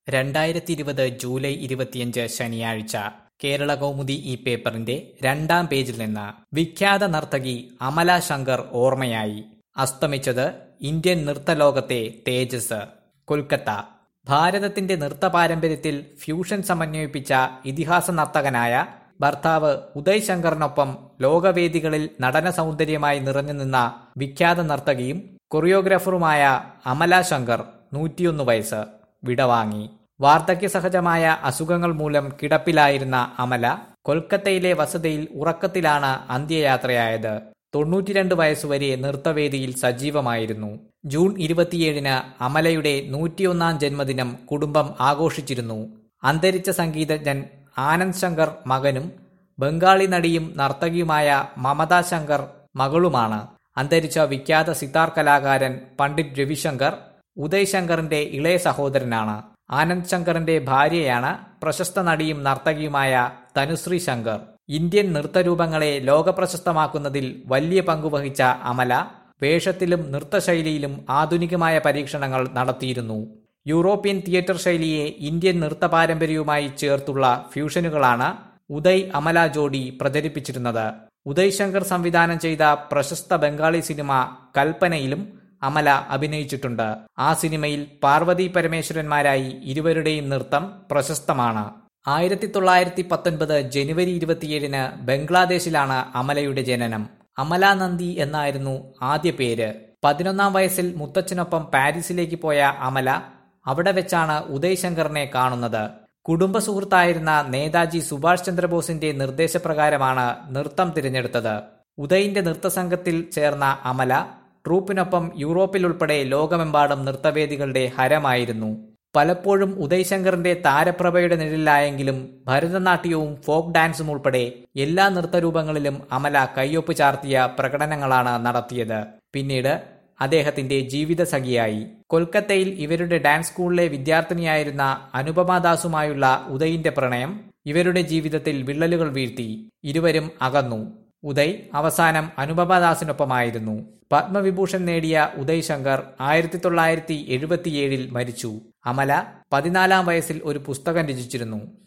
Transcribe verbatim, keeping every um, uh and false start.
രണ്ടായിരത്തി ഇരുപത് ജൂലൈ ഇരുപത്തിയഞ്ച് ശനിയാഴ്ച കേരള കൗമുദി ഈ പേപ്പറിന്റെ രണ്ടാം പേജിൽ നിന്ന് വിഖ്യാത നർത്തകി അമല ശങ്കർ ഓർമ്മയായി. അസ്തമിച്ചത് ഇന്ത്യൻ നൃത്തലോകത്തെ തേജസ്. കൊൽക്കത്ത. ഭാരതത്തിന്റെ നൃത്ത പാരമ്പര്യത്തിൽ ഫ്യൂഷൻ സമന്വയിപ്പിച്ച ഇതിഹാസ നർത്തകനായ ഭർത്താവ് ഉദയ് ശങ്കറിനൊപ്പം ലോകവേദികളിൽ നടന സൗന്ദര്യമായി നിറഞ്ഞുനിന്ന വിഖ്യാത നർത്തകിയും കൊറിയോഗ്രാഫറുമായ അമല ശങ്കർ നൂറ്റിയൊന്ന് വയസ്സ് വിടവാങ്ങി. വാർദ്ധക്യസഹജമായ അസുഖങ്ങൾ മൂലം കിടപ്പിലായിരുന്ന അമല കൊൽക്കത്തയിലെ വസതിയിൽ ഉറക്കത്തിലാണ് അന്ത്യയാത്രയായത്. തൊണ്ണൂറ്റിരണ്ട് വയസ്സുവരെ നൃത്തവേദിയിൽ സജീവമായിരുന്നു. ജൂൺ ഇരുപത്തിയേഴിന് അമലയുടെ നൂറ്റിയൊന്നാം ജന്മദിനം കുടുംബം ആഘോഷിച്ചിരുന്നു. അന്തരിച്ച സംഗീതജ്ഞൻ ആനന്ദ് ശങ്കർ മകനും ബംഗാളി നടിയും നർത്തകിയുമായ മമത ശങ്കർ മകളുമാണ്. അന്തരിച്ച വിഖ്യാത സിതാർ കലാകാരൻ പണ്ഡിറ്റ് രവിശങ്കർ ഉദയ് ശങ്കറിന്റെ ഇളയ സഹോദരനാണ്. ആനന്ദ് ശങ്കറിന്റെ ഭാര്യയാണ് പ്രശസ്ത നടിയും നർത്തകിയുമായ തനുശ്രീ ശങ്കർ. ഇന്ത്യൻ നൃത്തരൂപങ്ങളെ ലോകപ്രശസ്തമാക്കുന്നതിൽ വലിയ പങ്കുവഹിച്ച അമല വേഷത്തിലും നൃത്തശൈലിയിലും ആധുനികമായ പരീക്ഷണങ്ങൾ നടത്തിയിരുന്നു. യൂറോപ്യൻ തിയേറ്റർ ശൈലിയെ ഇന്ത്യൻ നൃത്ത പാരമ്പര്യവുമായി ചേർത്തുള്ള ഫ്യൂഷനുകളാണ് ഉദയ് അമല ജോഡി പ്രചരിപ്പിച്ചിരുന്നത്. ഉദയ് ശങ്കർ സംവിധാനം ചെയ്ത പ്രശസ്ത ബംഗാളി സിനിമ കൽപ്പനയിലും അമല അഭിനയിച്ചിട്ടുണ്ട്. ആ സിനിമയിൽ പാർവതി പരമേശ്വരന്മാരായി ഇരുവരുടെയും നൃത്തം പ്രശസ്തമാണ്. ആയിരത്തി തൊള്ളായിരത്തി പത്തൊൻപത് ജനുവരി ഇരുപത്തിയേഴിന് ബംഗ്ലാദേശിലാണ് അമലയുടെ ജനനം. അമല നന്ദി എന്നായിരുന്നു ആദ്യ പേര്. പതിനൊന്നാം വയസ്സിൽ മുത്തച്ഛനൊപ്പം പാരീസിലേക്ക് പോയ അമല അവിടെ വെച്ചാണ് ഉദയ് ശങ്കറിനെ കാണുന്നത്. കുടുംബ സുഹൃത്തായിരുന്ന നേതാജി സുഭാഷ് ചന്ദ്രബോസിന്റെ നിർദ്ദേശപ്രകാരമാണ് നൃത്തം തിരഞ്ഞെടുത്തത്. ഉദയിന്റെ നൃത്തസംഘത്തിൽ ചേർന്ന അമല ട്രൂപ്പിനൊപ്പം യൂറോപ്പിൽ ഉൾപ്പെടെ ലോകമെമ്പാടും നൃത്തവേദികളുടെ ഹരമായിരുന്നു. പലപ്പോഴും ഉദയ് ശങ്കറിന്റെ താരപ്രഭയുടെ നിഴലിലായെങ്കിലും ഭരതനാട്യവും ഫോക്ക് ഡാൻസും ഉൾപ്പെടെ എല്ലാ നൃത്തരൂപങ്ങളിലും അമല കയ്യൊപ്പ് ചാർത്തിയ പ്രകടനങ്ങളാണ് നടത്തിയത്. പിന്നീട് അദ്ദേഹത്തിന്റെ ജീവിതസഖിയായി. കൊൽക്കത്തയിൽ ഇവരുടെ ഡാൻസ് സ്കൂളിലെ വിദ്യാർത്ഥിനിയായിരുന്ന അനുപമ ദാസുമായുള്ള ഉദയിന്റെ പ്രണയം ഇവരുടെ ജീവിതത്തിൽ വിള്ളലുകൾ വീഴ്ത്തി. ഇരുവരും അകന്നു. ഉദയ് അവസാനം അനുപമ ദാസിനൊപ്പമായിരുന്നു. പത്മവിഭൂഷൺ നേടിയ ഉദയ് ശങ്കർ ആയിരത്തി തൊള്ളായിരത്തി എഴുപത്തിയേഴിൽ മരിച്ചു. അമല പതിനാലാം വയസ്സിൽ ഒരു പുസ്തകം രചിച്ചിരുന്നു.